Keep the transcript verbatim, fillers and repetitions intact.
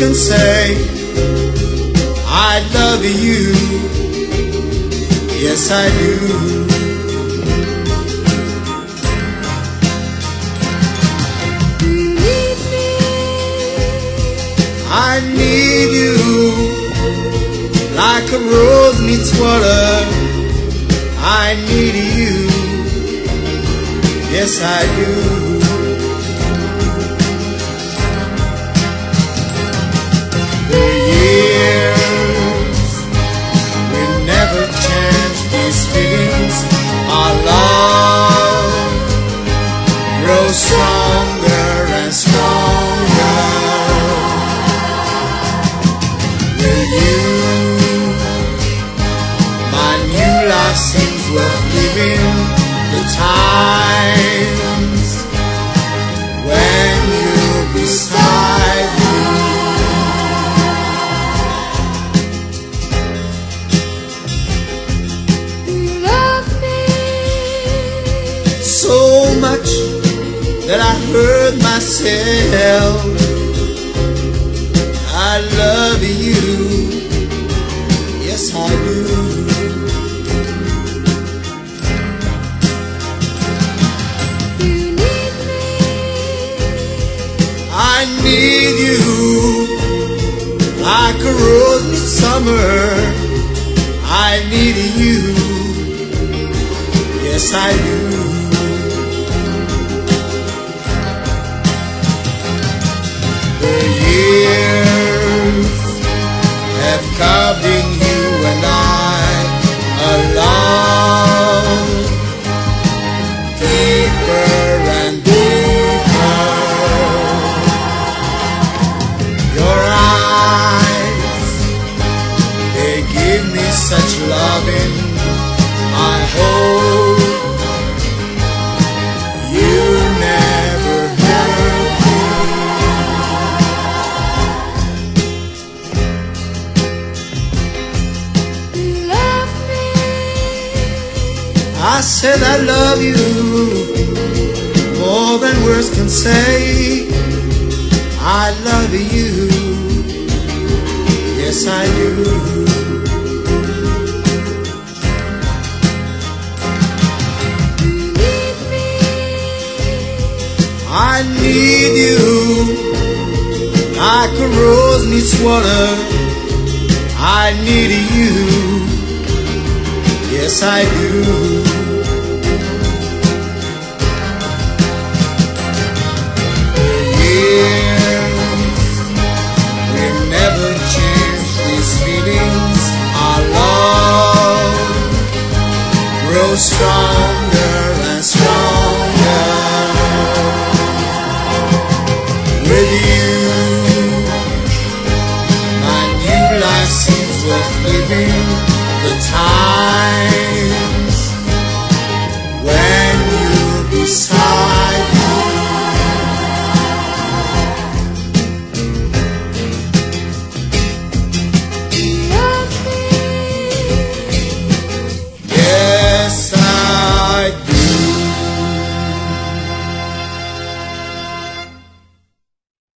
can say. I love you, yes I do. Do you need me? I need you, like a rose needs water. I need you, yes I do. The years will never change these feelings. Our love grows stronger and stronger. Will you, my new life seems worth living. The times when you're beside me. Do you love me? So much that I hurt myself. I love you, yes I do. Do you need me? I need you, like a rose in summer. I need you, yes I do. The years have carved in you and I a love deeper and deeper. Your eyes, they give me such loving. I hope you never hurt me. Do you love me? I said I love you more than words can say. I love you, yes I do. Do you need me? I need you, like a rose needs water. I need you, yes I do.